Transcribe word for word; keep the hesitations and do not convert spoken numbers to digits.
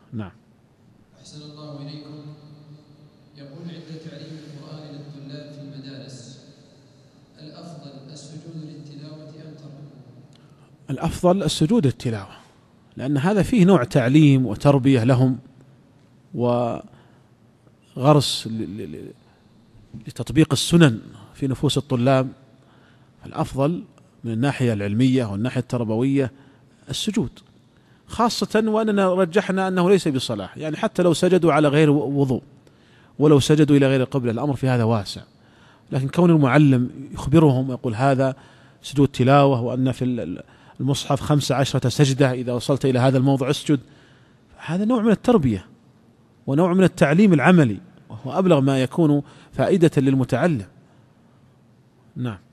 نعم. أحسن الله إليكم. يقول عند تعليم القرآن للطلاب في المدارس الأفضل السجود للتلاوة أم تركه؟ الأفضل السجود للتلاوة، لأن هذا فيه نوع تعليم وتربية لهم وغرس لتطبيق السنن في نفوس الطلاب. الأفضل من الناحية العلمية والناحية التربوية السجود، خاصة وأننا رجحنا أنه ليس بصلاح، يعني حتى لو سجدوا على غير وضوء ولو سجدوا إلى غير القبلة الأمر في هذا واسع. لكن كون المعلم يخبرهم ويقول هذا سجود تلاوة، وأن في المصحف خمس عشرة سجدة إذا وصلت إلى هذا الموضع اسجد، هذا نوع من التربية ونوع من التعليم العملي، وهو أبلغ ما يكون فائدة للمتعلم. نعم.